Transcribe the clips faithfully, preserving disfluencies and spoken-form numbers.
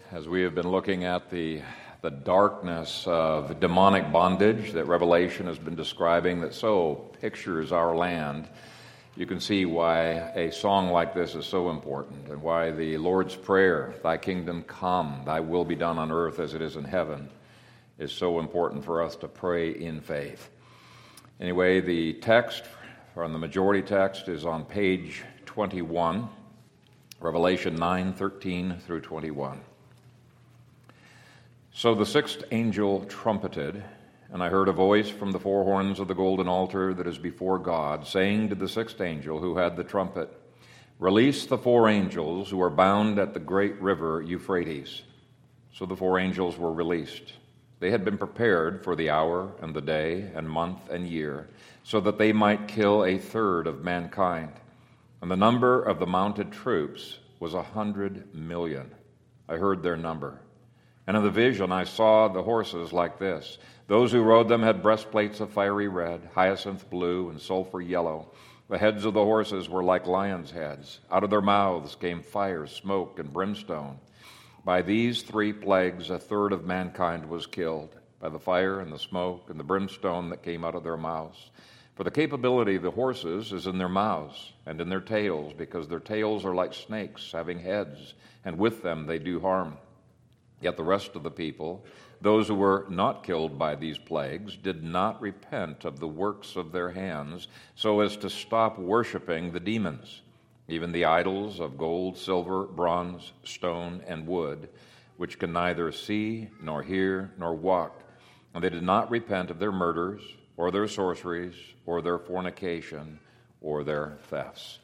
as we have been looking at the the darkness of demonic bondage that Revelation has been describing that so pictures our land, you can see why a song like this is so important and why the Lord's Prayer, "Thy kingdom come, thy will be done on earth as it is in heaven," is so important for us to pray in faith. Anyway, the text from the majority text is on page twenty-one, Revelation nine, thirteen through twenty-one. So the sixth angel trumpeted, and I heard a voice from the four horns of the golden altar that is before God, saying to the sixth angel who had the trumpet, "Release the four angels who are bound at the great river Euphrates." So the four angels were released. They had been prepared for the hour and the day and month and year, so that they might kill a third of mankind. And the number of the mounted troops was a hundred million. I heard their number. And in the vision I saw the horses like this. Those who rode them had breastplates of fiery red, hyacinth blue, and sulfur yellow. The heads of the horses were like lions' heads. Out of their mouths came fire, smoke, and brimstone. By these three plagues a third of mankind was killed, by the fire and the smoke and the brimstone that came out of their mouths. For the capability of the horses is in their mouths and in their tails, because their tails are like snakes, having heads, and with them they do harm. Yet the rest of the people, those who were not killed by these plagues, did not repent of the works of their hands, so as to stop worshiping the demons, even the idols of gold, silver, bronze, stone, and wood, which can neither see, nor hear, nor walk. And they did not repent of their murders, or their sorceries, or their fornication, or their thefts.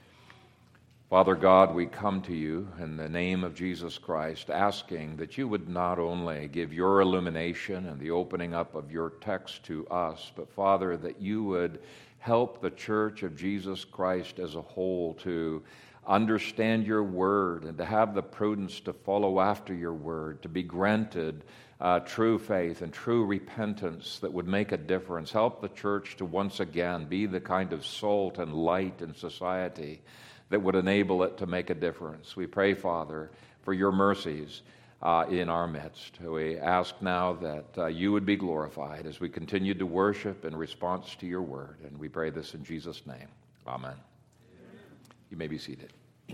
Father God, we come to you in the name of Jesus Christ, asking that you would not only give your illumination and the opening up of your text to us, but Father, that you would help the church of Jesus Christ as a whole to understand your word and to have the prudence to follow after your word, to be granted uh, true faith and true repentance that would make a difference. Help the church to once again be the kind of salt and light in society that would enable it to make a difference. We pray, Father, for your mercies uh, in our midst. We ask now that uh, you would be glorified as we continue to worship in response to your word. And we pray this in Jesus' name. Amen. Amen. You may be seated.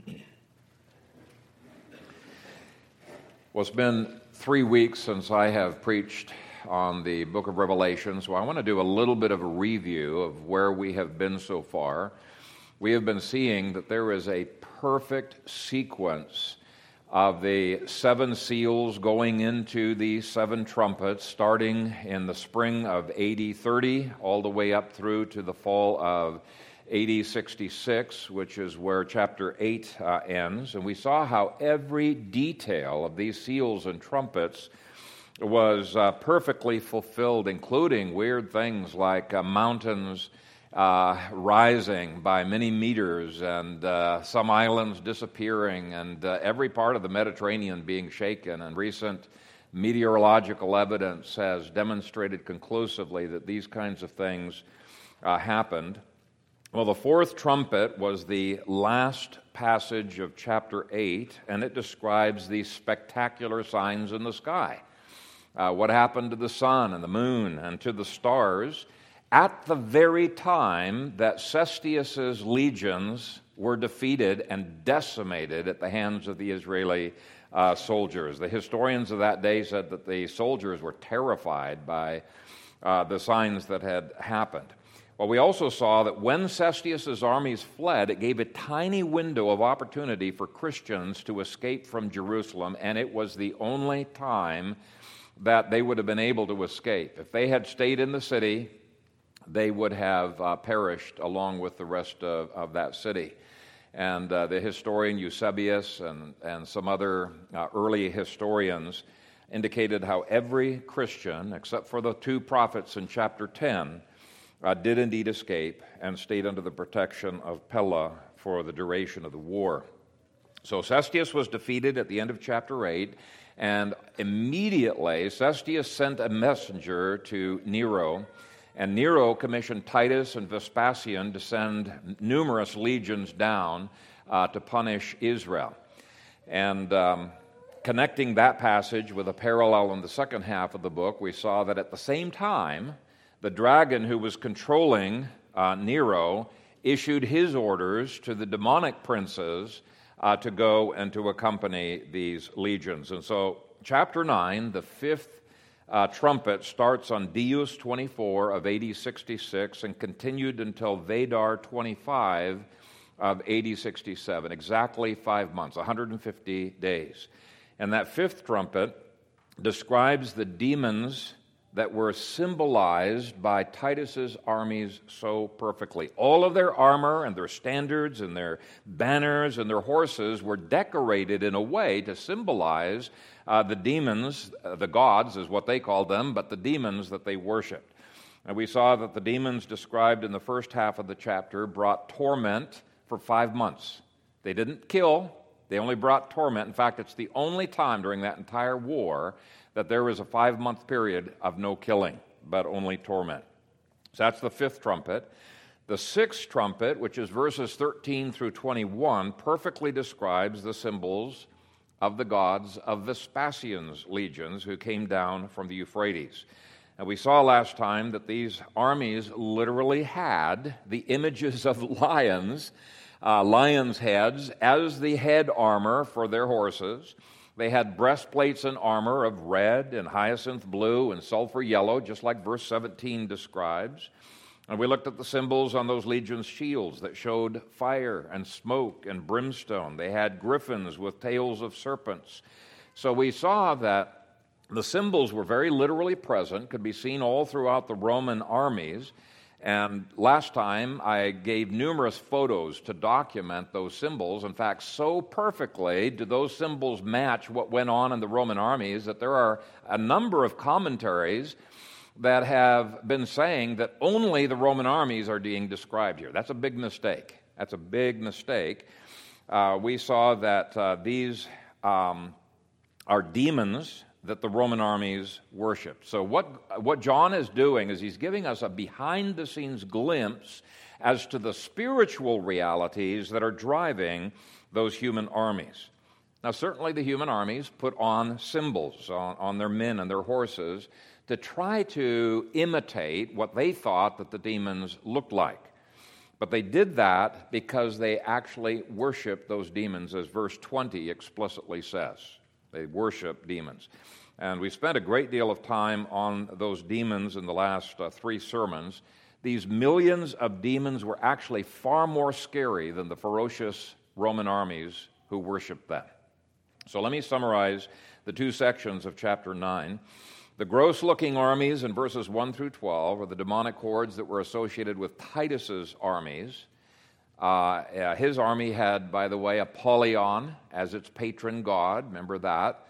Well, it's been three weeks since I have preached on the book of Revelation, so I want to do a little bit of a review of where we have been so far. We have been seeing that there is a perfect sequence of the seven seals going into the seven trumpets, starting in the spring of A D thirty, all the way up through to the fall of A D sixty-six, which is where chapter eight uh, ends. And we saw how every detail of these seals and trumpets was uh, perfectly fulfilled, including weird things like uh, mountains Uh, rising by many meters, and uh, some islands disappearing, and uh, every part of the Mediterranean being shaken. And recent meteorological evidence has demonstrated conclusively that these kinds of things uh, happened. Well, the fourth trumpet was the last passage of chapter eight, and it describes these spectacular signs in the sky. Uh, what happened to the sun and the moon and to the stars at the very time that Cestius's legions were defeated and decimated at the hands of the Israeli uh, soldiers. The historians of that day said that the soldiers were terrified by uh, the signs that had happened. Well, we also saw that when Cestius's armies fled, it gave a tiny window of opportunity for Christians to escape from Jerusalem, and it was the only time that they would have been able to escape. If they had stayed in the city, they would have uh, perished along with the rest of, of that city. And uh, the historian Eusebius and, and some other uh, early historians indicated how every Christian, except for the two prophets in chapter ten, uh, did indeed escape and stayed under the protection of Pella for the duration of the war. So Cestius was defeated at the end of chapter eight, and immediately Cestius sent a messenger to Nero. And Nero commissioned Titus and Vespasian to send numerous legions down uh, to punish Israel. And um, connecting that passage with a parallel in the second half of the book, we saw that at the same time, the dragon who was controlling uh, Nero issued his orders to the demonic princes uh, to go and to accompany these legions. And so, chapter nine, the fifth uh, trumpet, starts on Deus twenty-four of A D sixty-six and continued until Vedar twenty-five of A D sixty-seven, exactly five months, one hundred fifty days. And that fifth trumpet describes the demons that were symbolized by Titus's armies so perfectly. All of their armor and their standards and their banners and their horses were decorated in a way to symbolize uh, the demons, uh, the gods is what they called them, but the demons that they worshiped. And we saw that the demons described in the first half of the chapter brought torment for five months. They didn't kill, they only brought torment. In fact, it's the only time during that entire war that there was a five-month period of no killing, but only torment. So that's the fifth trumpet. The sixth trumpet, which is verses thirteen through twenty-one, perfectly describes the symbols of the gods of Vespasian's legions who came down from the Euphrates. And we saw last time that these armies literally had the images of lions, uh, lions' heads, as the head armor for their horses. They had breastplates and armor of red and hyacinth blue and sulfur yellow, just like verse seventeen describes. And we looked at the symbols on those legions' shields that showed fire and smoke and brimstone. They had griffins with tails of serpents. So we saw that the symbols were very literally present, could be seen all throughout the Roman armies. And last time, I gave numerous photos to document those symbols. In fact, so perfectly do those symbols match what went on in the Roman armies that there are a number of commentaries that have been saying that only the Roman armies are being described here. That's a big mistake. That's a big mistake. Uh, we saw that uh, these um, are demons that the Roman armies worshipped. So what, what John is doing is he's giving us a behind-the-scenes glimpse as to the spiritual realities that are driving those human armies. Now, certainly the human armies put on symbols on, on their men and their horses to try to imitate what they thought that the demons looked like. But they did that because they actually worshiped those demons, as verse twenty explicitly says. They worship demons. And we spent a great deal of time on those demons in the last uh, three sermons. These millions of demons were actually far more scary than the ferocious Roman armies who worshiped them. So let me summarize the two sections of chapter nine. The gross-looking armies in verses one through twelve are the demonic hordes that were associated with Titus's armies. Uh, uh, his army had, by the way, Apollyon as its patron god. Remember that.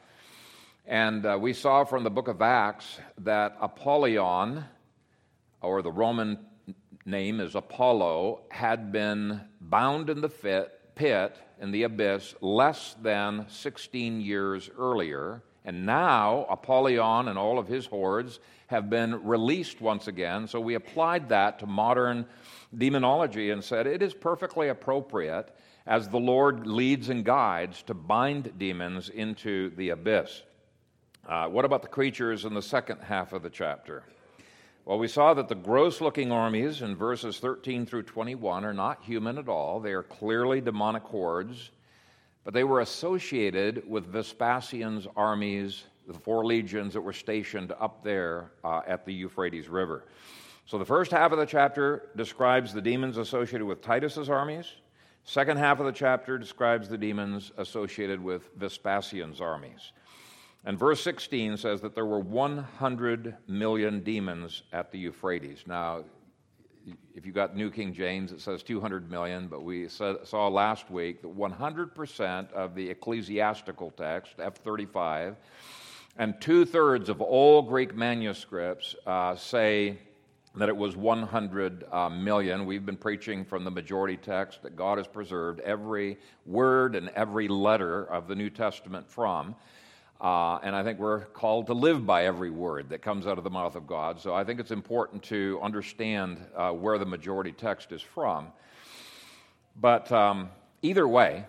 And uh, we saw from the book of Acts that Apollyon, or the Roman name is Apollo, had been bound in the fit, pit in the abyss less than sixteen years earlier. And now Apollyon and all of his hordes have been released once again. So we applied that to modern demonology and said it is perfectly appropriate as the Lord leads and guides to bind demons into the abyss. Uh, what about the creatures in the second half of the chapter? Well, we saw that the gross-looking armies in verses thirteen through twenty-one are not human at all. They are clearly demonic hordes, but they were associated with Vespasian's armies, the four legions that were stationed up there uh, at the Euphrates River. So the first half of the chapter describes the demons associated with Titus's armies. Second half of the chapter describes the demons associated with Vespasian's armies. And verse sixteen says that there were one hundred million demons at the Euphrates. Now, if you got New King James, it says two hundred million, but we saw last week that one hundred percent of the ecclesiastical text, F thirty-five, and two-thirds of all Greek manuscripts uh, say that it was one hundred uh, million. We've been preaching from the majority text that God has preserved every word and every letter of the New Testament from. Uh, and I think we're called to live by every word that comes out of the mouth of God. So I think it's important to understand uh, where the majority text is from. But um, either way,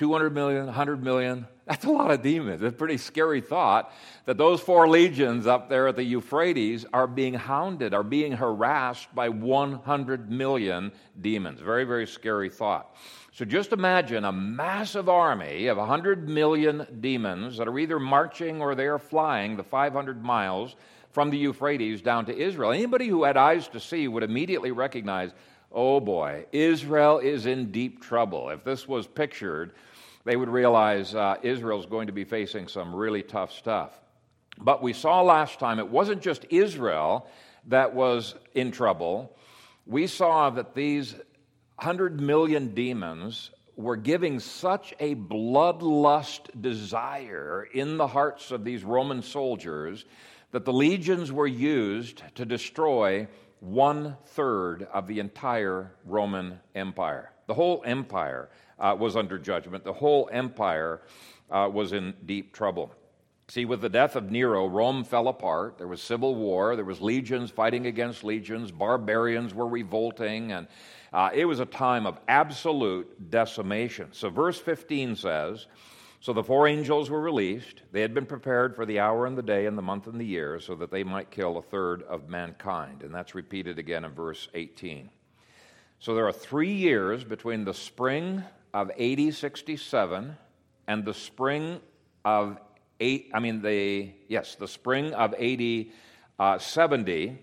two hundred million, one hundred million. That's a lot of demons. It's a pretty scary thought that those four legions up there at the Euphrates are being hounded, are being harassed by one hundred million demons. Very, very scary thought. So just imagine a massive army of one hundred million demons that are either marching or they are flying the five hundred miles from the Euphrates down to Israel. Anybody who had eyes to see would immediately recognize, oh boy, Israel is in deep trouble. If this was pictured, they would realize uh, Israel's going to be facing some really tough stuff. But we saw last time it wasn't just Israel that was in trouble. We saw that these one hundred million demons were giving such a bloodlust desire in the hearts of these Roman soldiers that the legions were used to destroy one-third of the entire Roman Empire. The whole empire uh, was under judgment. The whole empire uh, was in deep trouble. See, with the death of Nero, Rome fell apart. There was civil war. There was legions fighting against legions. Barbarians were revolting, and uh, it was a time of absolute decimation. So verse fifteen says, so the four angels were released. They had been prepared for the hour and the day and the month and the year so that they might kill a third of mankind. And that's repeated again in verse eighteen. So there are three years between the spring of A D sixty-seven and the spring of eight, I mean the yes, the spring of A D uh, seventy,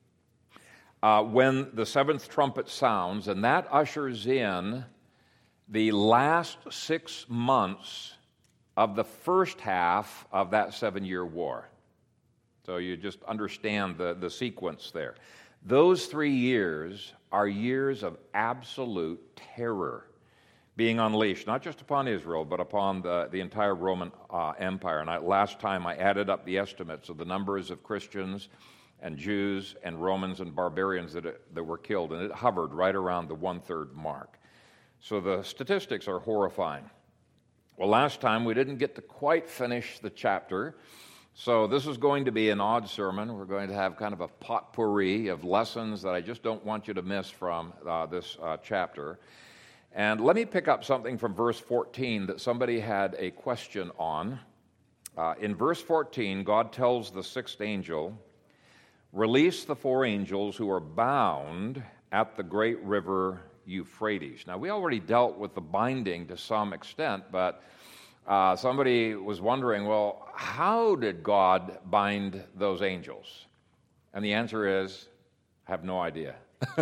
uh, when the seventh trumpet sounds, and that ushers in the last six months of the first half of that seven-year war. So you just understand the, the sequence there. Those three years are years of absolute terror being unleashed, not just upon Israel, but upon the, the entire Roman uh, Empire. And I, last time I added up the estimates of the numbers of Christians and Jews and Romans and barbarians that, that were killed, and it hovered right around the one-third mark. So the statistics are horrifying. Well, last time we didn't get to quite finish the chapter, so this is going to be an odd sermon. We're going to have kind of a potpourri of lessons that I just don't want you to miss from uh, this uh, chapter. And let me pick up something from verse fourteen that somebody had a question on. Uh, in verse fourteen, God tells the sixth angel, release the four angels who are bound at the great river Euphrates. Now, we already dealt with the binding to some extent, but uh, somebody was wondering, well, how did God bind those angels? And the answer is, I have no idea.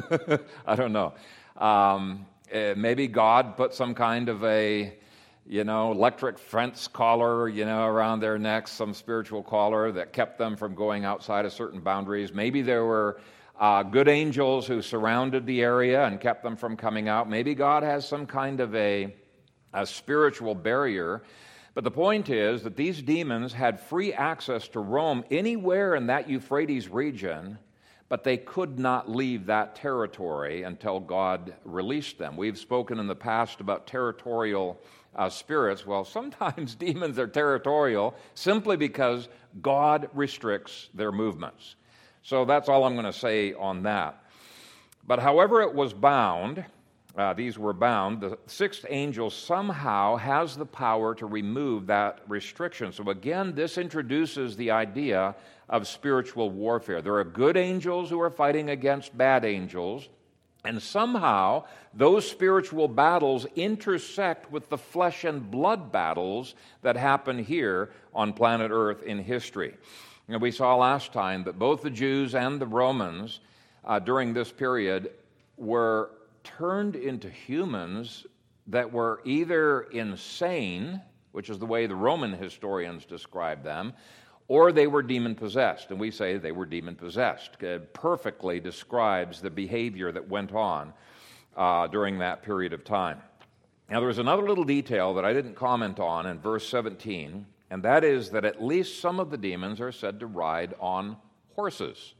I don't know. Um, uh, maybe God put some kind of a, you know, electric fence collar, you know, around their necks, some spiritual collar that kept them from going outside of certain boundaries. Maybe there were Uh, good angels who surrounded the area and kept them from coming out. Maybe God has some kind of a, a spiritual barrier. But the point is that these demons had free access to Rome anywhere in that Euphrates region, but they could not leave that territory until God released them. We've spoken in the past about territorial uh, spirits. Well, sometimes demons are territorial simply because God restricts their movements. So that's all I'm going to say on that. But however it was bound, uh, these were bound, the sixth angel somehow has the power to remove that restriction. So again, this introduces the idea of spiritual warfare. There are good angels who are fighting against bad angels, and somehow those spiritual battles intersect with the flesh and blood battles that happen here on planet Earth in history. And we saw last time that both the Jews and the Romans uh, during this period were turned into humans that were either insane, which is the way the Roman historians describe them, or they were demon-possessed. And we say they were demon-possessed. It perfectly describes the behavior that went on uh, during that period of time. Now, there was another little detail that I didn't comment on in verse seventeen, and that is that at least some of the demons are said to ride on horses.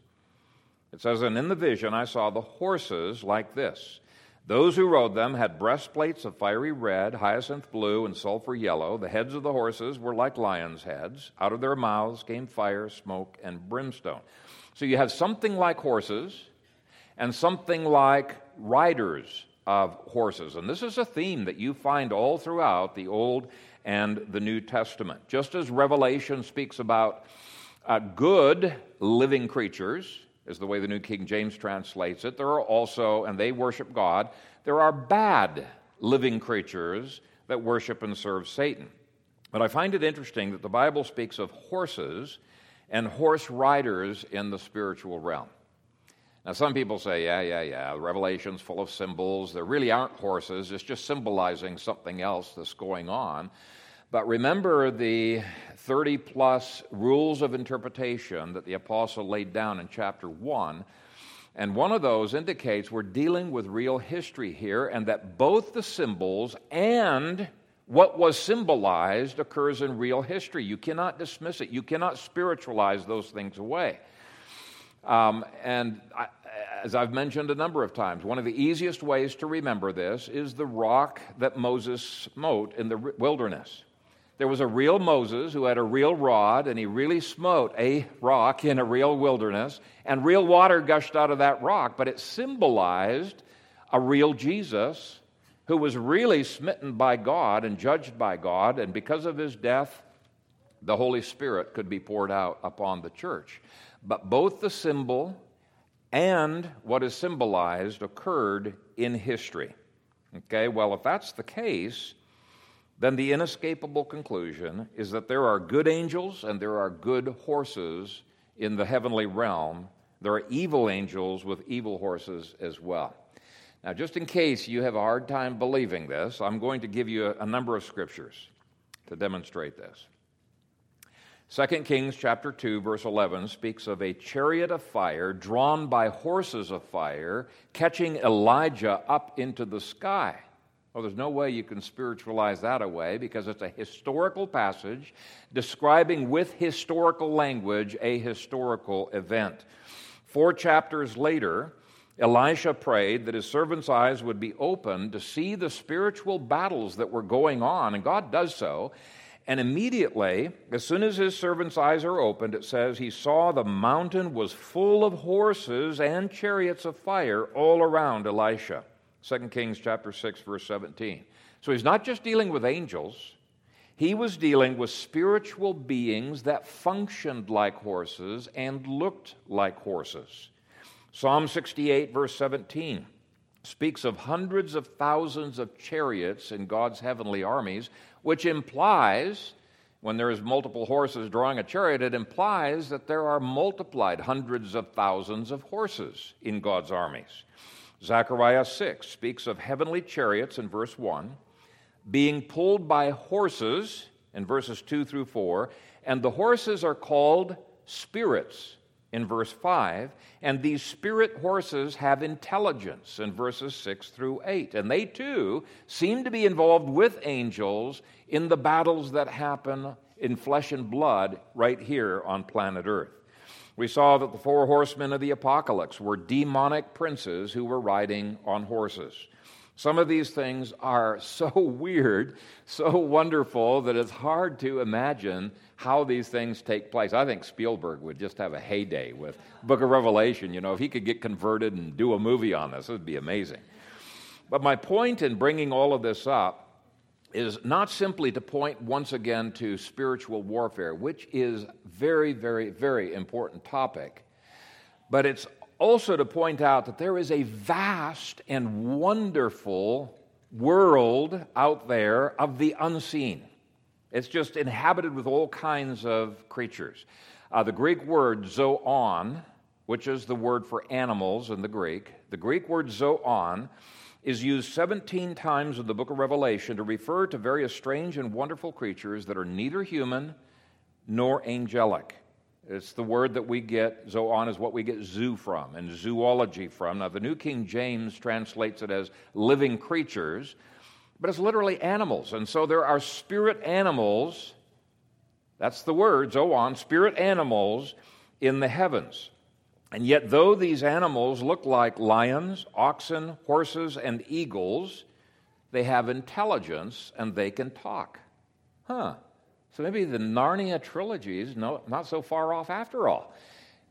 It says, and in the vision I saw the horses like this. Those who rode them had breastplates of fiery red, hyacinth blue, and sulfur yellow. The heads of the horses were like lions' heads. Out of their mouths came fire, smoke, and brimstone. So you have something like horses and something like riders of horses. And this is a theme that you find all throughout the Old and the New Testament. Just as Revelation speaks about uh, good living creatures, is the way the New King James translates it, there are also, and they worship God, there are bad living creatures that worship and serve Satan. But I find it interesting that the Bible speaks of horses and horse riders in the spiritual realm. Now, some people say, yeah, yeah, yeah, Revelation's full of symbols. There really aren't horses. It's just symbolizing something else that's going on. But remember the thirty-plus rules of interpretation that the apostle laid down in chapter one. And one of those indicates we're dealing with real history here, and that both the symbols and what was symbolized occurs in real history. You cannot dismiss it. You cannot spiritualize those things away. Um, and I, as I've mentioned a number of times, one of the easiest ways to remember this is the rock that Moses smote in the wilderness. There was a real Moses who had a real rod, and he really smote a rock in a real wilderness, and real water gushed out of that rock, but it symbolized a real Jesus who was really smitten by God and judged by God, and because of his death, the Holy Spirit could be poured out upon the church. But both the symbol and what is symbolized occurred in history. Okay, well, if that's the case, then the inescapable conclusion is that there are good angels and there are good horses in the heavenly realm. There are evil angels with evil horses as well. Now, just in case you have a hard time believing this, I'm going to give you a, a number of scriptures to demonstrate this. Second Kings chapter two, verse eleven speaks of a chariot of fire drawn by horses of fire catching Elijah up into the sky. Well, there's no way you can spiritualize that away because it's a historical passage describing with historical language a historical event. Four chapters later, Elisha prayed that his servant's eyes would be opened to see the spiritual battles that were going on, and God does so. And immediately, as soon as his servant's eyes are opened, it says he saw the mountain was full of horses and chariots of fire all around Elisha. Second Kings chapter six, verse seventeen. So he's not just dealing with angels. He was dealing with spiritual beings that functioned like horses and looked like horses. Psalm sixty-eight, verse seventeen, speaks of hundreds of thousands of chariots in God's heavenly armies, which implies, when there is multiple horses drawing a chariot, it implies that there are multiplied hundreds of thousands of horses in God's armies. Zechariah six speaks of heavenly chariots in verse one, being pulled by horses in verses two through four, and the horses are called spirits in verse five, and these spirit horses have intelligence in verses six through eight. And they too seem to be involved with angels in the battles that happen in flesh and blood right here on planet Earth. We saw that the four horsemen of the apocalypse were demonic princes who were riding on horses. Some of these things are so weird, so wonderful, that it's hard to imagine how these things take place. I think Spielberg would just have a heyday with Book of Revelation. You know, if he could get converted and do a movie on this, it would be amazing. But my point in bringing all of this up is not simply to point once again to spiritual warfare, which is very, very, very important topic, but it's also to point out that there is a vast and wonderful world out there of the unseen. It's just inhabited with all kinds of creatures. Uh, the Greek word zoon, which is the word for animals in the Greek, the Greek word zoon is used seventeen times in the book of Revelation to refer to various strange and wonderful creatures that are neither human nor angelic. It's the word that we get, zoon is what we get zoo from and zoology from. Now, the New King James translates it as living creatures, but it's literally animals. And so there are spirit animals, that's the word, zoon, spirit animals in the heavens. And yet, though these animals look like lions, oxen, horses, and eagles, they have intelligence and they can talk. Huh. So maybe the Narnia trilogy is no, not so far off after all.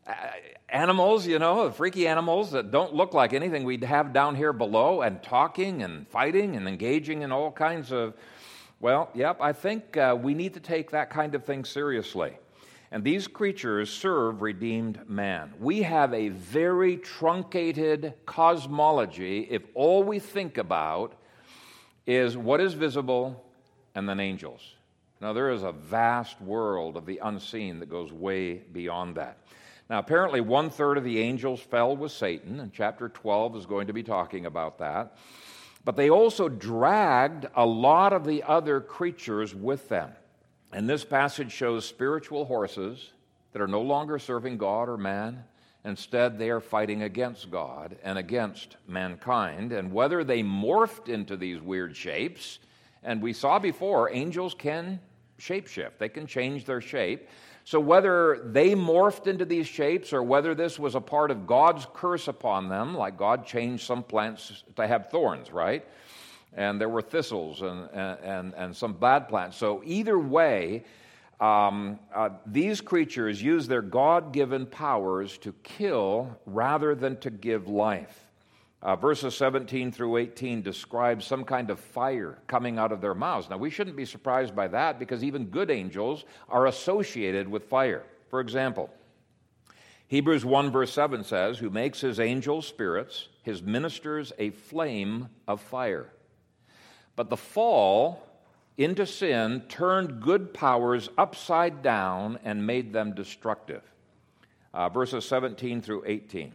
uh, animals, you know, freaky animals that don't look like anything we'd have down here below, and talking and fighting and engaging in all kinds of, well, yep, I think uh, we need to take that kind of thing seriously. And these creatures serve redeemed man. We have a very truncated cosmology if all we think about is what is visible and then angels. Now, there is a vast world of the unseen that goes way beyond that. Now, apparently one-third of the angels fell with Satan, and chapter twelve is going to be talking about that. But they also dragged a lot of the other creatures with them. And this passage shows spiritual horses that are no longer serving God or man. Instead, they are fighting against God and against mankind. And whether they morphed into these weird shapes, and we saw before, angels can shapeshift. They can change their shape. So whether they morphed into these shapes or whether this was a part of God's curse upon them, like God changed some plants to have thorns, right? And there were thistles and, and, and some bad plants. So either way, um, uh, these creatures use their God-given powers to kill rather than to give life. Uh, verses seventeen through eighteen describe some kind of fire coming out of their mouths. Now, we shouldn't be surprised by that because even good angels are associated with fire. For example, Hebrews one verse seven says, "Who makes his angels spirits, his ministers a flame of fire." But the fall into sin turned good powers upside down and made them destructive. Uh, verses seventeen through eighteen.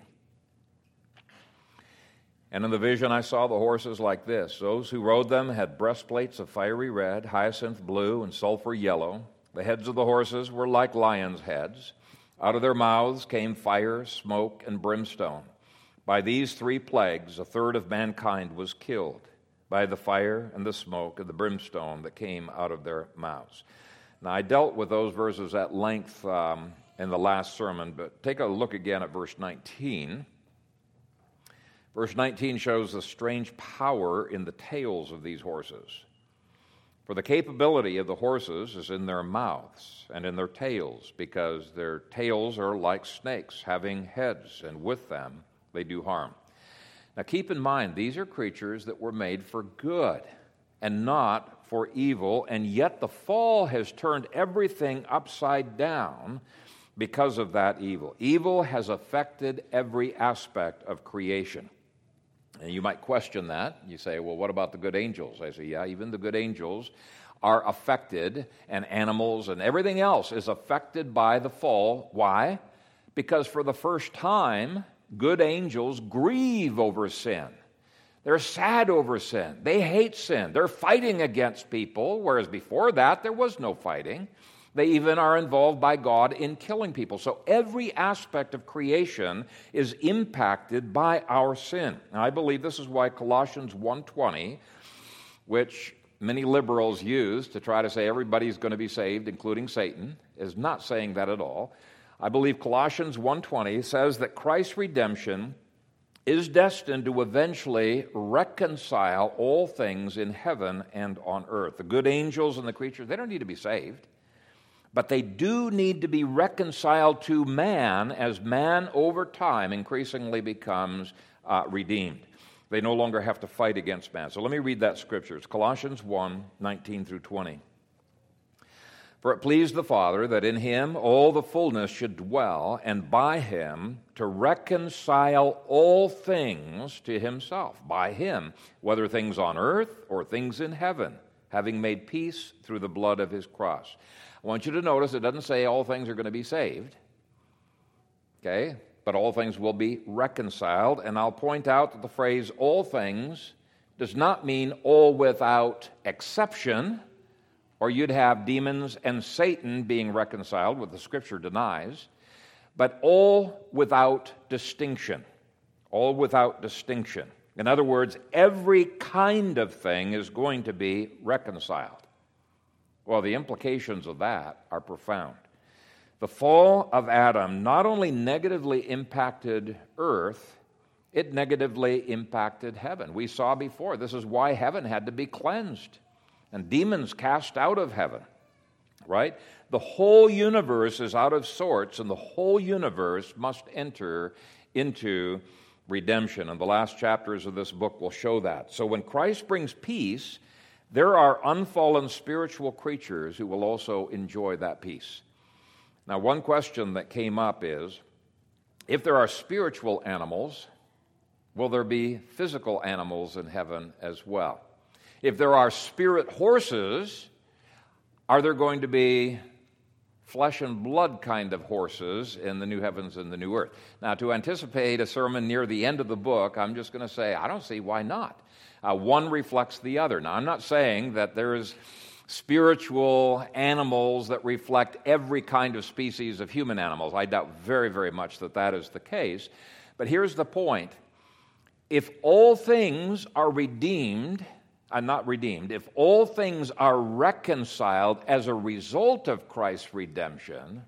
"And in the vision I saw the horses like this. Those who rode them had breastplates of fiery red, hyacinth blue, and sulfur yellow. The heads of the horses were like lions' heads. Out of their mouths came fire, smoke, and brimstone. By these three plagues a third of mankind was killed, by the fire and the smoke and the brimstone that came out of their mouths." Now, I dealt with those verses at length um, in the last sermon, but take a look again at verse nineteen. Verse nineteen shows the strange power in the tails of these horses. "For the capability of the horses is in their mouths and in their tails, because their tails are like snakes, having heads, and with them they do harm." Now keep in mind, these are creatures that were made for good and not for evil, and yet the fall has turned everything upside down because of that evil. Evil has affected every aspect of creation. And you might question that. You say, well, what about the good angels? I say, yeah, even the good angels are affected, and animals and everything else is affected by the fall. Why? Because for the first time, good angels grieve over sin. They're sad over sin. They hate sin. They're fighting against people, whereas before that, there was no fighting. They even are involved by God in killing people. So every aspect of creation is impacted by our sin. And I believe this is why Colossians one twenty, which many liberals use to try to say everybody's going to be saved, including Satan, is not saying that at all. I believe Colossians one twenty says that Christ's redemption is destined to eventually reconcile all things in heaven and on earth. The good angels and the creatures, they don't need to be saved. But they do need to be reconciled to man as man over time increasingly becomes uh, redeemed. They no longer have to fight against man. So let me read that scripture. It's Colossians one nineteen through twenty. "For it pleased the Father that in him all the fullness should dwell, and by him to reconcile all things to himself." By him, whether things on earth or things in heaven, having made peace through the blood of his cross. I want you to notice it doesn't say all things are going to be saved, okay? But all things will be reconciled. And I'll point out that the phrase all things does not mean all without exception, or you'd have demons and Satan being reconciled, what the Scripture denies, but all without distinction. All without distinction. In other words, every kind of thing is going to be reconciled. Well, the implications of that are profound. The fall of Adam not only negatively impacted earth, it negatively impacted heaven. We saw before, this is why heaven had to be cleansed and demons cast out of heaven. right? The whole universe is out of sorts, and the whole universe must enter into redemption. And the last chapters of this book will show that. So when Christ brings peace, there are unfallen spiritual creatures who will also enjoy that peace. Now, one question that came up is, if there are spiritual animals, will there be physical animals in heaven as well? If there are spirit horses, are there going to be flesh and blood kind of horses in the new heavens and the new earth? Now, to anticipate a sermon near the end of the book, I'm just going to say, I don't see why not. Uh, one reflects the other. Now, I'm not saying that there is spiritual animals that reflect every kind of species of human animals. I doubt very, very much that that is the case. But here's the point. If all things are redeemed, and not redeemed, if all things are reconciled as a result of Christ's redemption,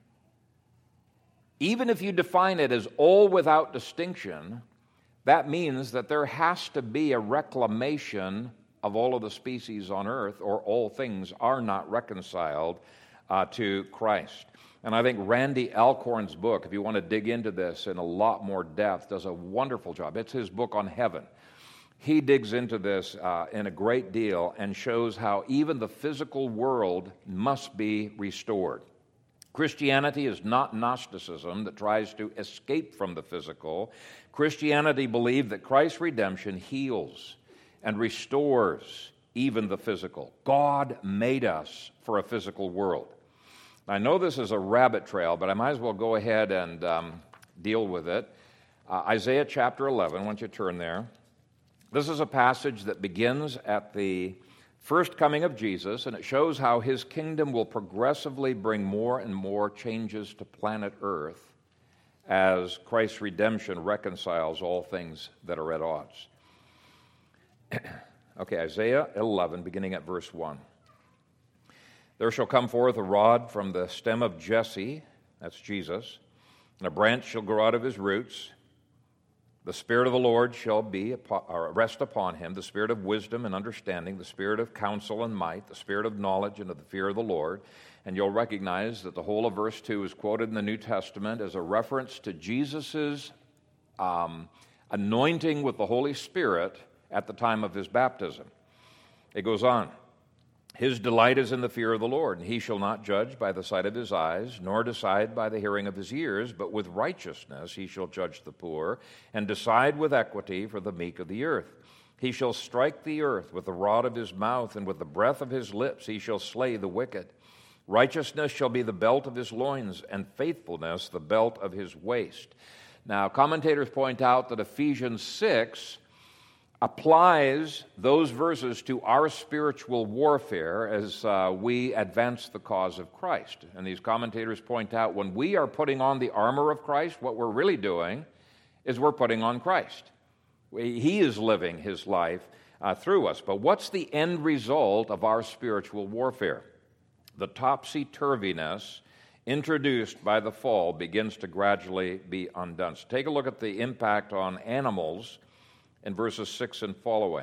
even if you define it as all without distinction, that means that there has to be a reclamation of all of the species on earth, or all things are not reconciled uh, to Christ. And I think Randy Alcorn's book, if you want to dig into this in a lot more depth, does a wonderful job. It's his book on heaven. He digs into this uh, in a great deal and shows how even the physical world must be restored. Christianity is not Gnosticism that tries to escape from the physical. Christianity believes that Christ's redemption heals and restores even the physical. God made us for a physical world. I know this is a rabbit trail, but I might as well go ahead and um, deal with it. Uh, Isaiah chapter eleven, once you turn there. This is a passage that begins at the first coming of Jesus, and it shows how his kingdom will progressively bring more and more changes to planet Earth as Christ's redemption reconciles all things that are at odds. Okay, Isaiah eleven, beginning at verse one. There shall come forth a rod from the stem of Jesse, that's Jesus, and a branch shall grow out of his roots. The Spirit of the Lord shall be upon, or rest upon him, the Spirit of wisdom and understanding, the Spirit of counsel and might, the Spirit of knowledge and of the fear of the Lord. And you'll recognize that the whole of verse two is quoted in the New Testament as a reference to Jesus' um, anointing with the Holy Spirit at the time of his baptism. It goes on. His delight is in the fear of the Lord, and he shall not judge by the sight of his eyes, nor decide by the hearing of his ears, but with righteousness he shall judge the poor, and decide with equity for the meek of the earth. He shall strike the earth with the rod of his mouth, and with the breath of his lips he shall slay the wicked. Righteousness shall be the belt of his loins, and faithfulness the belt of his waist. Now, commentators point out that Ephesians six applies those verses to our spiritual warfare as uh, we advance the cause of Christ. And these commentators point out when we are putting on the armor of Christ, what we're really doing is we're putting on Christ. We, he is living his life uh, through us. But what's the end result of our spiritual warfare? The topsy-turviness introduced by the fall begins to gradually be undone. So take a look at the impact on animals in verses six and following.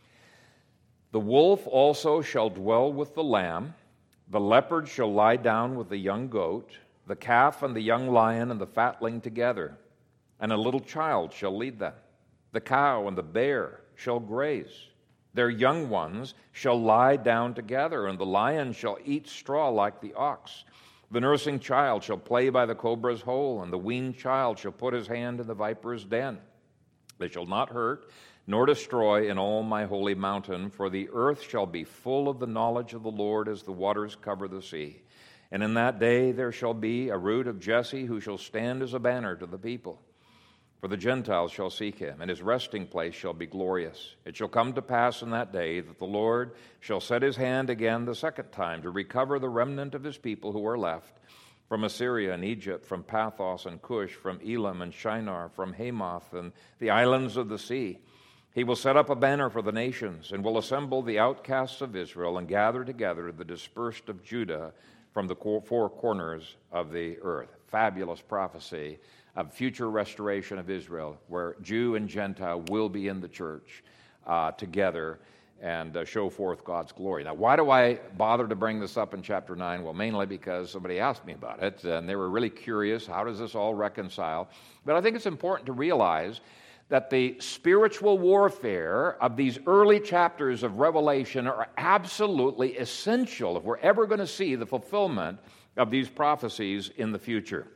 The wolf also shall dwell with the lamb, the leopard shall lie down with the young goat, the calf and the young lion and the fatling together, and a little child shall lead them. The cow and the bear shall graze. Their young ones shall lie down together, and the lion shall eat straw like the ox. The nursing child shall play by the cobra's hole, and the weaned child shall put his hand in the viper's den. They shall not hurt, nor destroy in all my holy mountain, for the earth shall be full of the knowledge of the Lord as the waters cover the sea. And in that day there shall be a root of Jesse, who shall stand as a banner to the people. For the Gentiles shall seek him, and his resting place shall be glorious. It shall come to pass in that day that the Lord shall set his hand again the second time to recover the remnant of his people who are left, from Assyria and Egypt, from Pathos and Cush, from Elam and Shinar, from Hamath and the islands of the sea. He will set up a banner for the nations, and will assemble the outcasts of Israel, and gather together the dispersed of Judah from the four corners of the earth. Fabulous prophecy of future restoration of Israel, where Jew and Gentile will be in the church uh, together. and uh, show forth God's glory. Now, why do I bother to bring this up in chapter nine? Well, mainly because somebody asked me about it, and they were really curious, how does this all reconcile? But I think it's important to realize that the spiritual warfare of these early chapters of Revelation are absolutely essential if we're ever going to see the fulfillment of these prophecies in the future.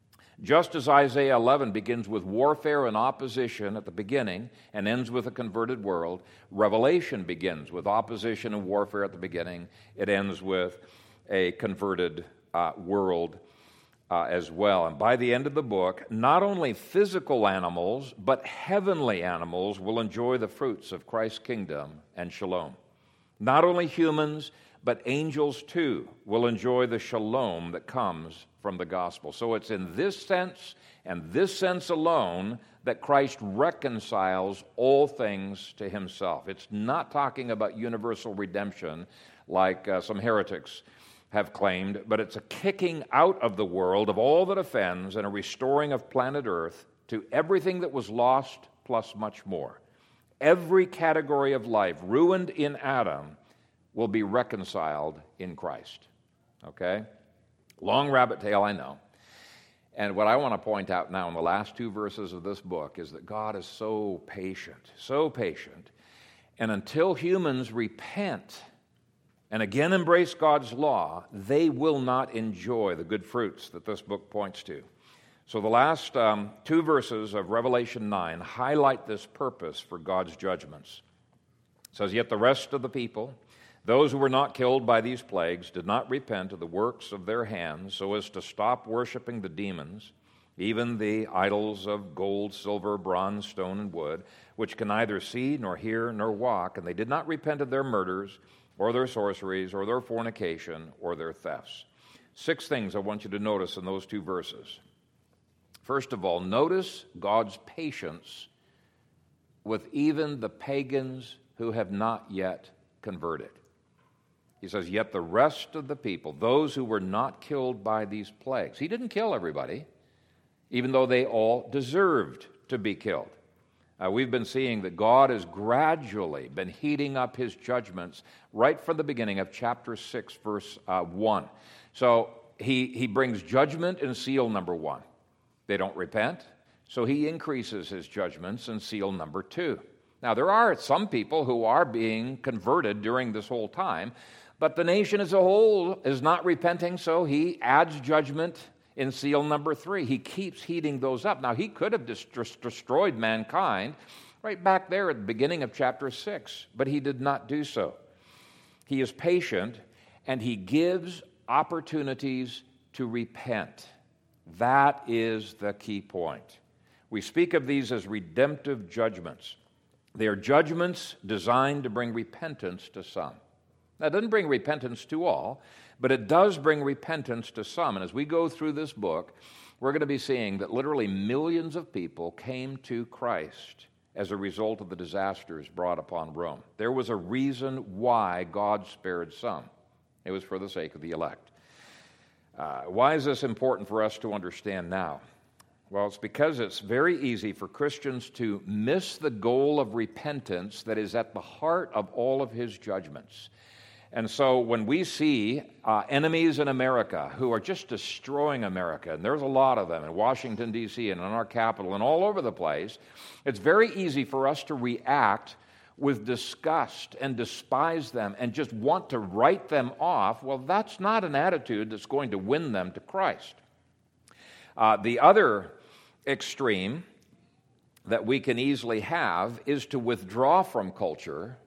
Just as Isaiah eleven begins with warfare and opposition at the beginning and ends with a converted world, Revelation begins with opposition and warfare at the beginning. It ends with a converted uh, world uh, as well. And by the end of the book, not only physical animals, but heavenly animals will enjoy the fruits of Christ's kingdom and shalom. Not only humans, but angels too will enjoy the shalom that comes from the gospel. So it's in this sense and this sense alone that Christ reconciles all things to himself. It's not talking about universal redemption like uh, some heretics have claimed, but it's a kicking out of the world of all that offends and a restoring of planet Earth to everything that was lost plus much more. Every category of life ruined in Adam will be reconciled in Christ. Okay? Long rabbit tail, I know. And what I want to point out now in the last two verses of this book is that God is so patient, so patient. And until humans repent and again embrace God's law, they will not enjoy the good fruits that this book points to. So the last um, two verses of Revelation nine highlight this purpose for God's judgments. It says, "Yet the rest of the people, those who were not killed by these plagues, did not repent of the works of their hands so as to stop worshiping the demons, even the idols of gold, silver, bronze, stone, and wood, which can neither see nor hear nor walk, and they did not repent of their murders or their sorceries or their fornication or their thefts." Six things I want you to notice in those two verses. First of all, notice God's patience with even the pagans who have not yet converted. He says, "Yet the rest of the people, those who were not killed by these plagues." He didn't kill everybody, even though they all deserved to be killed. Uh, we've been seeing that God has gradually been heating up his judgments right from the beginning of chapter six, verse uh, one. So he, he brings judgment in seal number one. They don't repent, so he increases his judgments in seal number two. Now, there are some people who are being converted during this whole time, but the nation as a whole is not repenting, so he adds judgment in seal number three. He keeps heating those up. Now, he could have dest- destroyed mankind right back there at the beginning of chapter six, but he did not do so. He is patient, and he gives opportunities to repent. That is the key point. We speak of these as redemptive judgments. They are judgments designed to bring repentance to some. Now, it doesn't bring repentance to all, but it does bring repentance to some. And as we go through this book, we're going to be seeing that literally millions of people came to Christ as a result of the disasters brought upon Rome. There was a reason why God spared some. It was for the sake of the elect. Uh, why is this important for us to understand now? Well, it's because it's very easy for Christians to miss the goal of repentance that is at the heart of all of his judgments. And so when we see uh, enemies in America who are just destroying America, and there's a lot of them in Washington, D C, and in our capital, and all over the place, it's very easy for us to react with disgust and despise them and just want to write them off. Well, that's not an attitude that's going to win them to Christ. Uh, the other extreme that we can easily have is to withdraw from culture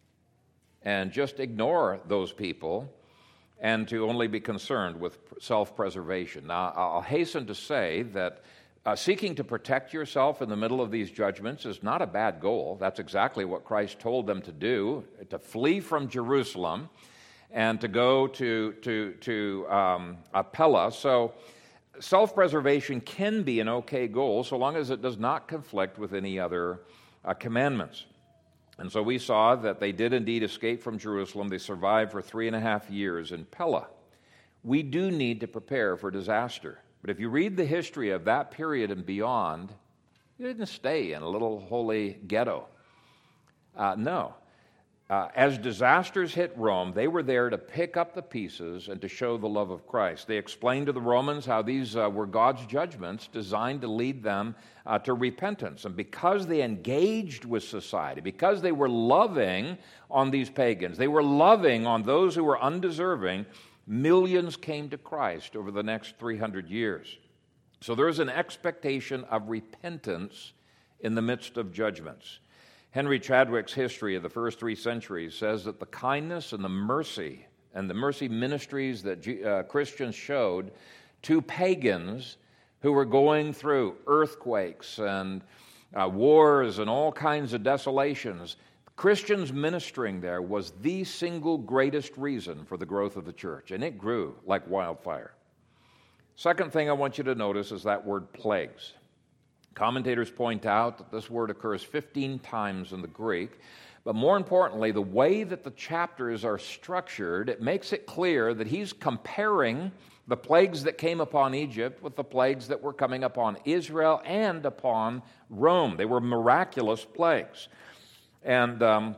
and just ignore those people and to only be concerned with self-preservation. Now, I'll hasten to say that uh, seeking to protect yourself in the middle of these judgments is not a bad goal. That's exactly what Christ told them to do, to flee from Jerusalem and to go to, to, to um, Pella. So self-preservation can be an okay goal so long as it does not conflict with any other uh, commandments. And so we saw that they did indeed escape from Jerusalem. They survived for three and a half years in Pella. We do need to prepare for disaster. But if you read the history of that period and beyond, you didn't stay in a little holy ghetto. Uh, no. Uh, as disasters hit Rome, they were there to pick up the pieces and to show the love of Christ. They explained to the Romans how these uh, were God's judgments designed to lead them uh, to repentance. And because they engaged with society, because they were loving on these pagans, they were loving on those who were undeserving, millions came to Christ over the next three hundred years. So there's an expectation of repentance in the midst of judgments. Henry Chadwick's history of the first three centuries says that the kindness and the mercy and the mercy ministries that uh, Christians showed to pagans who were going through earthquakes and uh, wars and all kinds of desolations, Christians ministering there was the single greatest reason for the growth of the church, and it grew like wildfire. Second thing I want you to notice is that word plagues. Commentators point out that this word occurs fifteen times in the Greek, but more importantly, the way that the chapters are structured, it makes it clear that he's comparing the plagues that came upon Egypt with the plagues that were coming upon Israel and upon Rome. They were miraculous plagues. And um,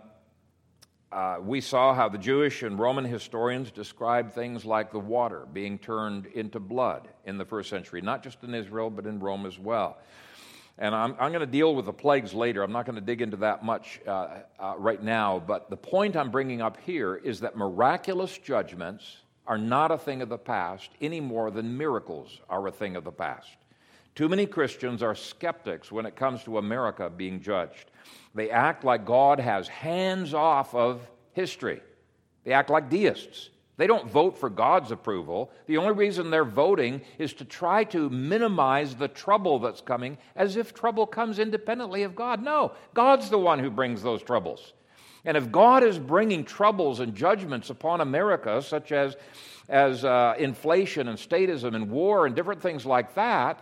uh, we saw how the Jewish and Roman historians described things like the water being turned into blood in the first century, not just in Israel, but in Rome as well. And I'm, I'm going to deal with the plagues later. I'm not going to dig into that much uh, uh, right now. But the point I'm bringing up here is that miraculous judgments are not a thing of the past any more than miracles are a thing of the past. Too many Christians are skeptics when it comes to America being judged. They act like God has hands off of history. They act like deists. They don't vote for God's approval. The only reason they're voting is to try to minimize the trouble that's coming, as if trouble comes independently of God. No, God's the one who brings those troubles. And if God is bringing troubles and judgments upon America, such as, as uh, inflation and statism and war and different things like that,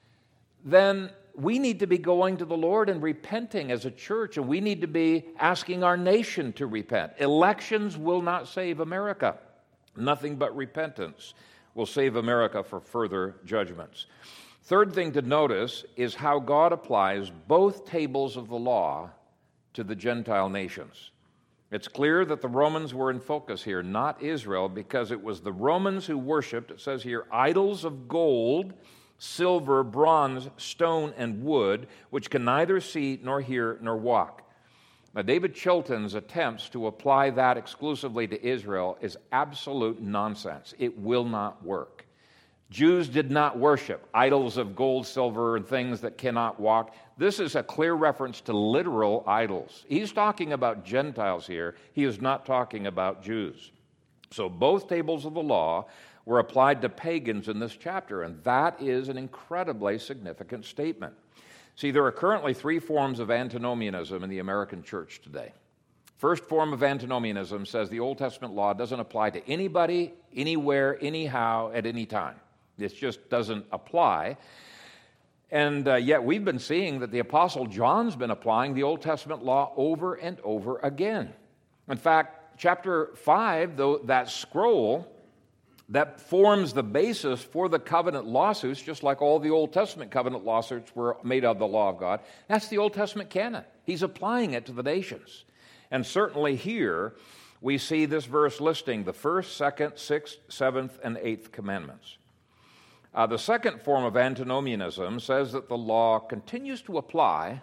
then we need to be going to the Lord and repenting as a church, and we need to be asking our nation to repent. Elections will not save America. Nothing but repentance will save America for further judgments. Third thing to notice is how God applies both tables of the law to the Gentile nations. It's clear that the Romans were in focus here, not Israel, because it was the Romans who worshipped, it says here, idols of gold, silver, bronze, stone, and wood, which can neither see nor hear nor walk. Now, David Chilton's attempts to apply that exclusively to Israel is absolute nonsense. It will not work. Jews did not worship idols of gold, silver, and things that cannot walk. This is a clear reference to literal idols. He's talking about Gentiles here. He is not talking about Jews. So both tables of the law were applied to pagans in this chapter, and that is an incredibly significant statement. See, there are currently three forms of antinomianism in the American church today. First form of antinomianism says the Old Testament law doesn't apply to anybody, anywhere, anyhow, at any time. This just doesn't apply. And uh, yet we've been seeing that the Apostle John's been applying the Old Testament law over and over again. In fact, chapter five, though, that scroll that forms the basis for the covenant lawsuits, just like all the Old Testament covenant lawsuits were made of the law of God. That's the Old Testament canon. He's applying it to the nations. And certainly here, we see this verse listing the first, second, sixth, seventh, and eighth commandments. Uh, the second form of antinomianism says that the law continues to apply,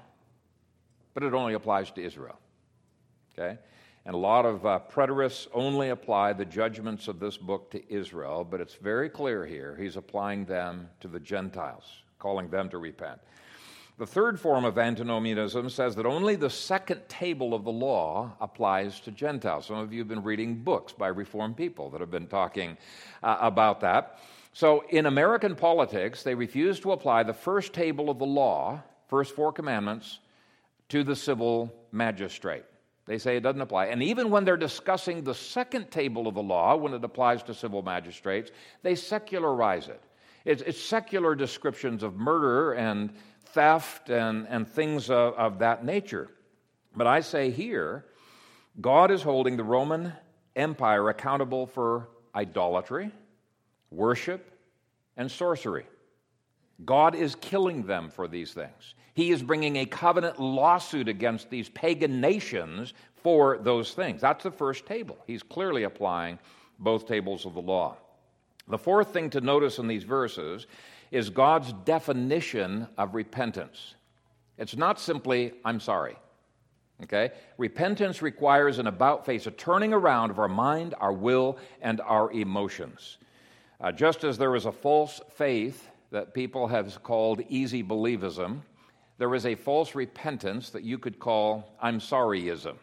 but it only applies to Israel. Okay? And a lot of uh, preterists only apply the judgments of this book to Israel, but it's very clear here he's applying them to the Gentiles, calling them to repent. The third form of antinomianism says that only the second table of the law applies to Gentiles. Some of you have been reading books by Reformed people that have been talking uh, about that. So in American politics, they refuse to apply the first table of the law, first four commandments, to the civil magistrate. They say it doesn't apply. And even when they're discussing the second table of the law, when it applies to civil magistrates, they secularize it. It's, it's secular descriptions of murder and theft and, and things of, of that nature. But I say here, God is holding the Roman Empire accountable for idolatry, worship, and sorcery. God is killing them for these things. He is bringing a covenant lawsuit against these pagan nations for those things. That's the first table. He's clearly applying both tables of the law. The fourth thing to notice in these verses is God's definition of repentance. It's not simply, I'm sorry. Okay? Repentance requires an about-face, a turning around of our mind, our will, and our emotions. Uh, just as there is a false faith that people have called easy believism, there is a false repentance that you could call I'm sorryism,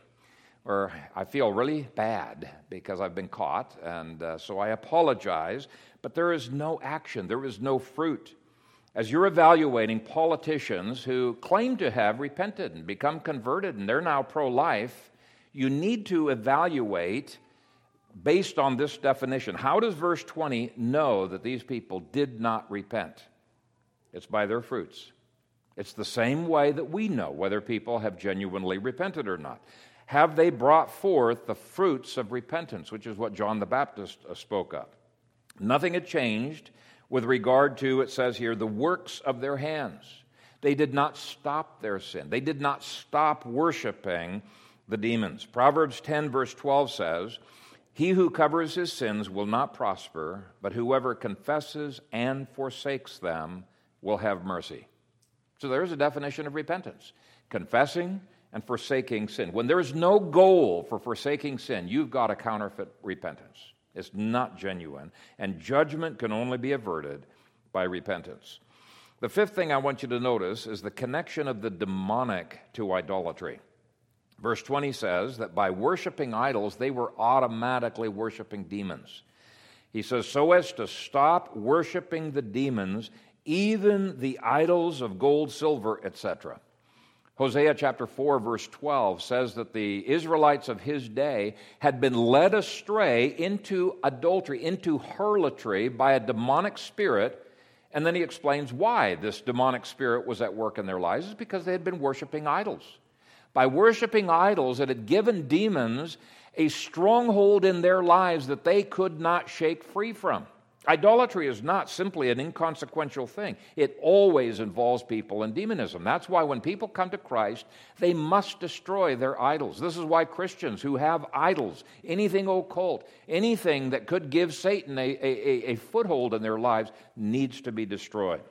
or I feel really bad because I've been caught, and uh, so I apologize, but there is no action, there is no fruit. As you're evaluating politicians who claim to have repented and become converted and they're now pro-life, you need to evaluate based on this definition. How does verse twenty know that these people did not repent? It's by their fruits. It's the same way that we know whether people have genuinely repented or not. Have they brought forth the fruits of repentance, which is what John the Baptist spoke of? Nothing had changed with regard to, it says here, the works of their hands. They did not stop their sin. They did not stop worshiping the demons. Proverbs ten, verse twelve says, "He who covers his sins will not prosper, but whoever confesses and forsakes them will have mercy." So there's a definition of repentance. Confessing and forsaking sin. When there is no goal for forsaking sin, you've got a counterfeit repentance. It's not genuine, and judgment can only be averted by repentance. The fifth thing I want you to notice is the connection of the demonic to idolatry. Verse twenty says that by worshiping idols, they were automatically worshiping demons. He says, so as to stop worshiping the demons, even the idols of gold, silver, et cetera. Hosea chapter four, verse twelve says that the Israelites of his day had been led astray into adultery, into harlotry by a demonic spirit, and then he explains why this demonic spirit was at work in their lives. It's because they had been worshiping idols. By worshiping idols, it had given demons a stronghold in their lives that they could not shake free from. Idolatry is not simply an inconsequential thing. It always involves people in demonism. That's why when people come to Christ, they must destroy their idols. This is why Christians who have idols, anything occult, anything that could give Satan a, a, a foothold in their lives, needs to be destroyed.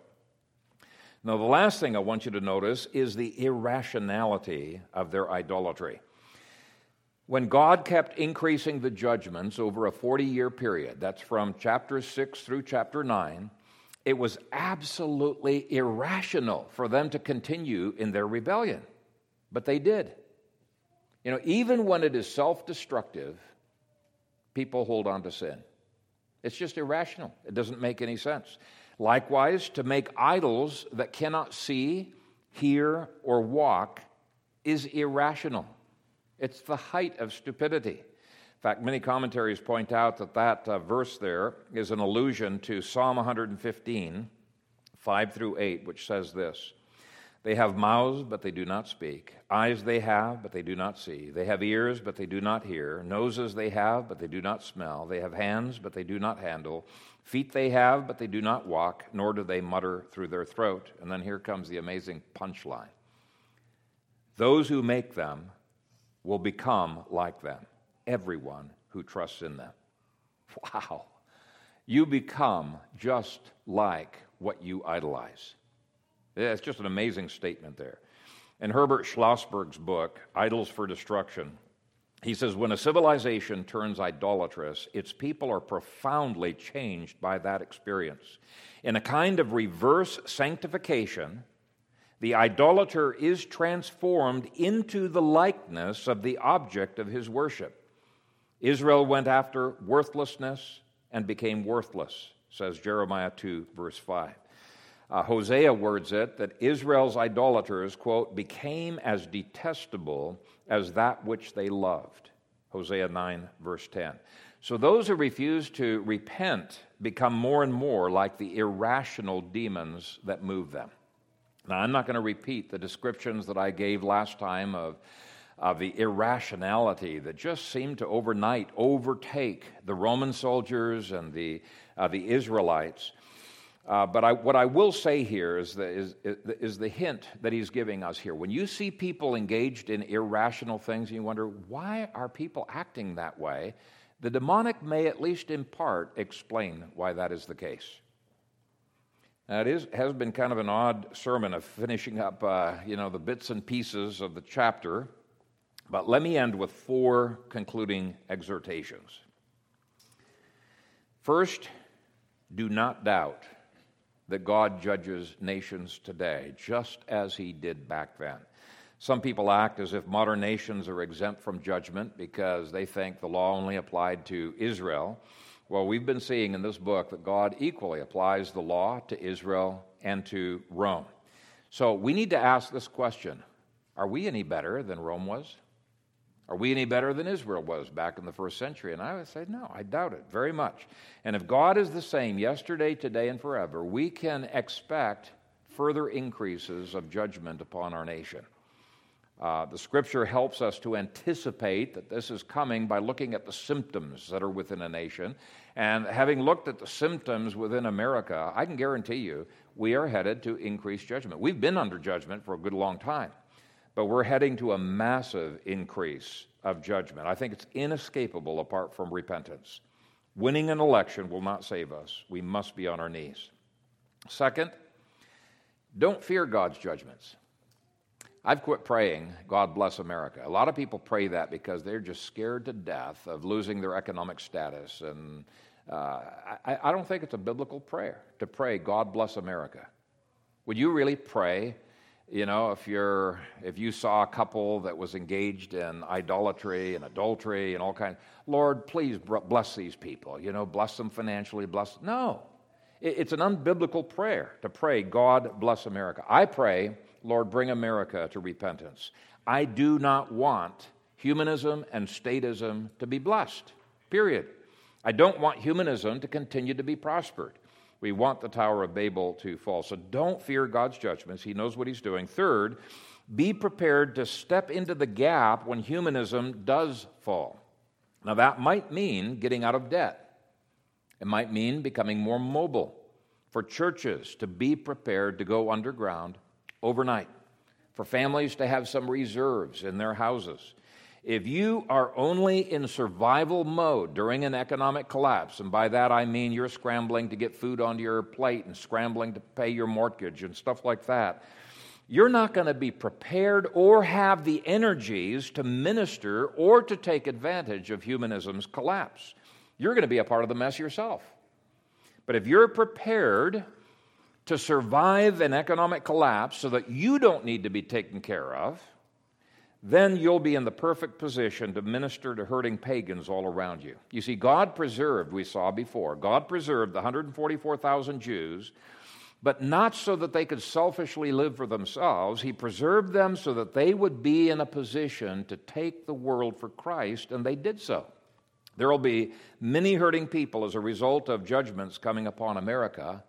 Now, the last thing I want you to notice is the irrationality of their idolatry. When God kept increasing the judgments over a forty-year period, that's from chapter six through chapter nine, it was absolutely irrational for them to continue in their rebellion. But they did. You know, even when it is self-destructive, people hold on to sin. It's just irrational. It doesn't make any sense. Likewise, to make idols that cannot see, hear, or walk is irrational. It's the height of stupidity. In fact, many commentaries point out that that uh, verse there is an allusion to Psalm one fifteen, five through eight, which says this: "They have mouths, but they do not speak. Eyes they have, but they do not see. They have ears, but they do not hear. Noses they have, but they do not smell. They have hands, but they do not handle. Feet they have, but they do not walk, nor do they mutter through their throat." And then here comes the amazing punchline: "Those who make them will become like them, everyone who trusts in them." Wow. You become just like what you idolize. Yeah, it's just an amazing statement there. In Herbert Schlossberg's book, Idols for Destruction, he says, when a civilization turns idolatrous, its people are profoundly changed by that experience. In a kind of reverse sanctification, the idolater is transformed into the likeness of the object of his worship. Israel went after worthlessness and became worthless, says Jeremiah two, verse five. Uh, Hosea words it that Israel's idolaters, quote, became as detestable as that which they loved. Hosea nine, verse ten. So those who refuse to repent become more and more like the irrational demons that move them. Now, I'm not going to repeat the descriptions that I gave last time of, of the irrationality that just seemed to overnight overtake the Roman soldiers and the, uh, the Israelites. Uh, but I, what I will say here is the, is, is the hint that he's giving us here. When you see people engaged in irrational things and you wonder, why are people acting that way? The demonic may, at least in part, explain why that is the case. Now, it is, has been kind of an odd sermon of finishing up, uh, you know, the bits and pieces of the chapter. But let me end with four concluding exhortations. First, do not doubt that God judges nations today, just as he did back then. Some people act as if modern nations are exempt from judgment because they think the law only applied to Israel. Well, we've been seeing in this book that God equally applies the law to Israel and to Rome. So we need to ask this question: are we any better than Rome was? Are we any better than Israel was back in the first century? And I would say, no, I doubt it very much. And if God is the same yesterday, today, and forever, we can expect further increases of judgment upon our nation. Uh, the Scripture helps us to anticipate that this is coming by looking at the symptoms that are within a nation. And having looked at the symptoms within America, I can guarantee you we are headed to increased judgment. We've been under judgment for a good long time, but we're heading to a massive increase of judgment. I think it's inescapable apart from repentance. Winning an election will not save us. We must be on our knees. Second, don't fear God's judgments. I've quit praying, God bless America. A lot of people pray that because they're just scared to death of losing their economic status. And uh, I, I don't think it's a biblical prayer to pray, God bless America. Would you really pray, you know, if you're if you saw a couple that was engaged in idolatry and adultery and all kinds, Lord, please bless these people, you know, bless them financially, bless. No, it's an unbiblical prayer to pray, God bless America. I pray, Lord, bring America to repentance. I do not want humanism and statism to be blessed, period. I don't want humanism to continue to be prospered. We want the Tower of Babel to fall. So don't fear God's judgments. He knows what he's doing. Third, be prepared to step into the gap when humanism does fall. Now, that might mean getting out of debt. It might mean becoming more mobile. For churches to be prepared to go underground overnight, for families to have some reserves in their houses. If you are only in survival mode during an economic collapse, and by that I mean you're scrambling to get food onto your plate and scrambling to pay your mortgage and stuff like that, you're not going to be prepared or have the energies to minister or to take advantage of humanism's collapse. You're going to be a part of the mess yourself. But if you're prepared to survive an economic collapse so that you don't need to be taken care of, then you'll be in the perfect position to minister to hurting pagans all around you. You see, God preserved, we saw before, God preserved the one hundred forty-four thousand Jews, but not so that they could selfishly live for themselves. He preserved them so that they would be in a position to take the world for Christ, and they did so. There will be many hurting people as a result of judgments coming upon America,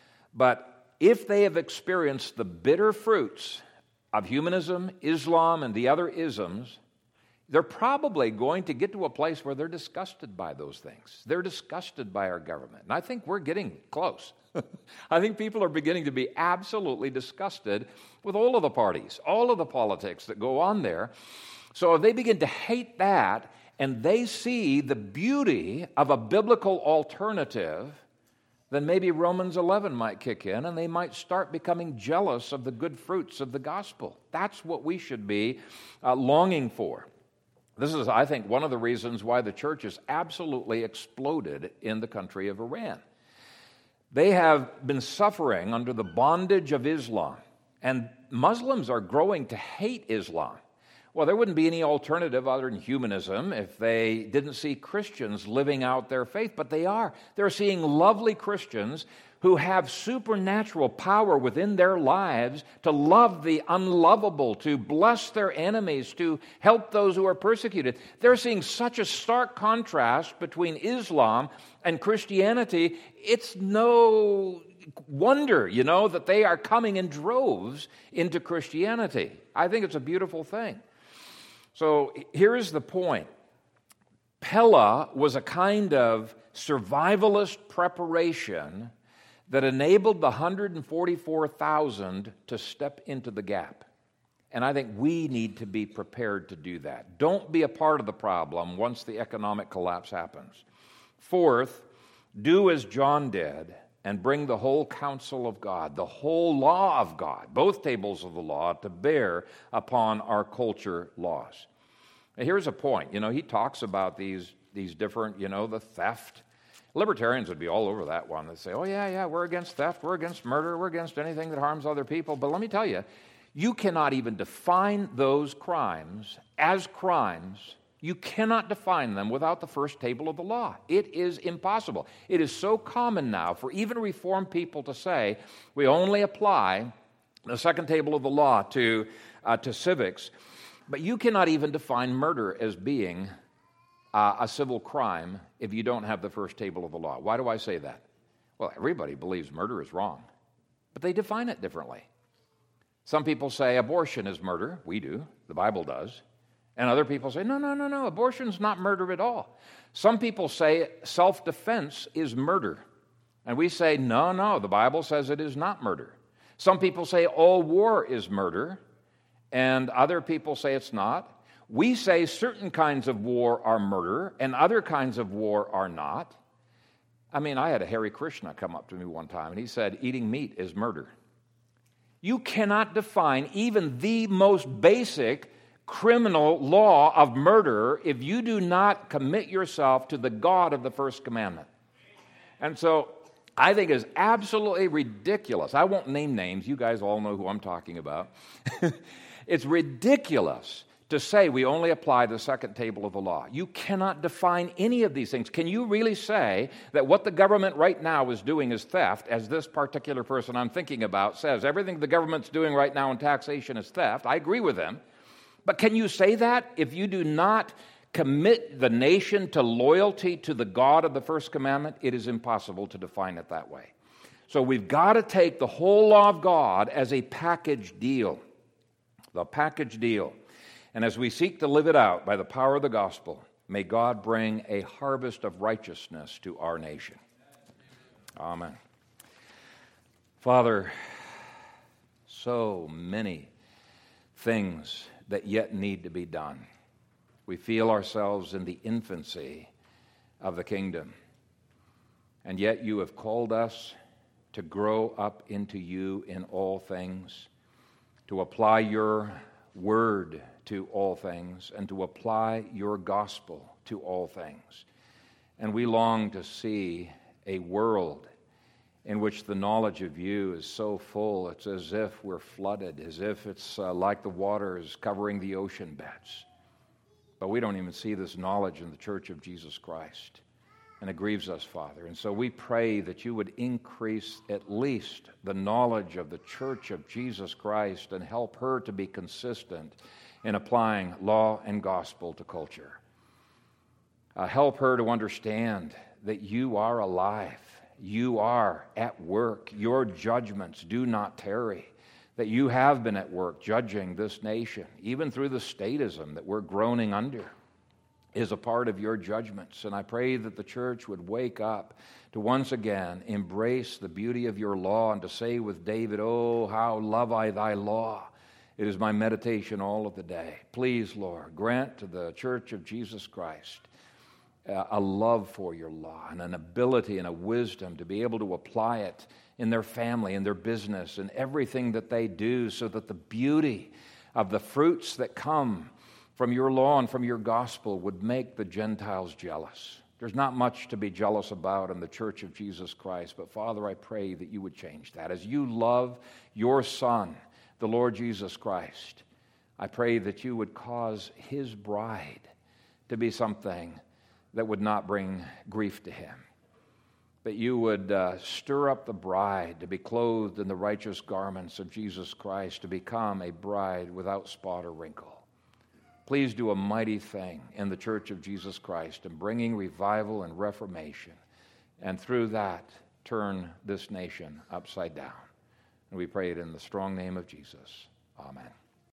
but if they have experienced the bitter fruits of humanism, Islam, and the other isms, they're probably going to get to a place where they're disgusted by those things. They're disgusted by our government. And I think we're getting close. I think people are beginning to be absolutely disgusted with all of the parties, all of the politics that go on there. So if they begin to hate that, and they see the beauty of a biblical alternative, then maybe Romans eleven might kick in and they might start becoming jealous of the good fruits of the gospel. That's what we should be uh, longing for. This is, I think, one of the reasons why the church has absolutely exploded in the country of Iran. They have been suffering under the bondage of Islam, and Muslims are growing to hate Islam. Well, there wouldn't be any alternative other than humanism if they didn't see Christians living out their faith, but they are. They're seeing lovely Christians who have supernatural power within their lives to love the unlovable, to bless their enemies, to help those who are persecuted. They're seeing such a stark contrast between Islam and Christianity. It's no wonder, you know, that they are coming in droves into Christianity. I think it's a beautiful thing. So here is the point. Pella was a kind of survivalist preparation that enabled the one hundred forty-four thousand to step into the gap. And I think we need to be prepared to do that. Don't be a part of the problem once the economic collapse happens. Fourth, do as John did and bring the whole counsel of God, the whole law of God, both tables of the law, to bear upon our culture laws. Now, here's a point. You know, he talks about these, these different, you know, the theft. Libertarians would be all over that one. They'd say, oh, yeah, yeah, we're against theft, we're against murder, we're against anything that harms other people. But let me tell you, you cannot even define those crimes as crimes. You cannot define them without the first table of the law. It is impossible. It is so common now for even Reformed people to say, we only apply the second table of the law to, uh, to civics. But you cannot even define murder as being uh, a civil crime if you don't have the first table of the law. Why do I say that? Well, everybody believes murder is wrong, but they define it differently. Some people say abortion is murder. We do. The Bible does. And other people say, no, no, no, no, abortion's not murder at all. Some people say self-defense is murder. And we say, no, no, the Bible says it is not murder. Some people say all war is murder, and other people say it's not. We say certain kinds of war are murder, and other kinds of war are not. I mean, I had a Hare Krishna come up to me one time, and he said, eating meat is murder. You cannot define even the most basic criminal law of murder if you do not commit yourself to the God of the first commandment. And so I think it's absolutely ridiculous. I won't name names. You guys all know who I'm talking about. It's ridiculous to say we only apply the second table of the law. You cannot define any of these things. Can you really say that what the government right now is doing is theft, as this particular person I'm thinking about says, everything the government's doing right now in taxation is theft? I agree with them. But can you say that if you do not commit the nation to loyalty to the God of the first commandment? It is impossible to define it that way. So we've got to take the whole law of God as a package deal. The package deal. And as we seek to live it out by the power of the gospel, may God bring a harvest of righteousness to our nation. Amen. Father, so many things that yet need to be done. We feel ourselves in the infancy of the kingdom. And yet you have called us to grow up into you in all things, to apply your word to all things, and to apply your gospel to all things. And we long to see a world in which the knowledge of you is so full, it's as if we're flooded, as if it's uh, like the waters covering the ocean beds. But we don't even see this knowledge in the church of Jesus Christ. And it grieves us, Father. And so we pray that you would increase at least the knowledge of the church of Jesus Christ and help her to be consistent in applying law and gospel to culture. Uh, help her to understand that you are alive. You are at work. Your judgments do not tarry. That you have been at work judging this nation, even through the statism that we're groaning under, is a part of your judgments. And I pray that the church would wake up to once again embrace the beauty of your law and to say with David, oh, how love I thy law. It is my meditation all of the day. Please, Lord, grant to the church of Jesus Christ a love for your law and an ability and a wisdom to be able to apply it in their family, in their business, in everything that they do, so that the beauty of the fruits that come from your law and from your gospel would make the Gentiles jealous. There's not much to be jealous about in the church of Jesus Christ, but Father, I pray that you would change that. As you love your Son, the Lord Jesus Christ, I pray that you would cause his bride to be something that would not bring grief to him. That you would uh, stir up the bride to be clothed in the righteous garments of Jesus Christ, to become a bride without spot or wrinkle. Please do a mighty thing in the church of Jesus Christ in bringing revival and reformation, and through that, turn this nation upside down. And we pray it in the strong name of Jesus. Amen.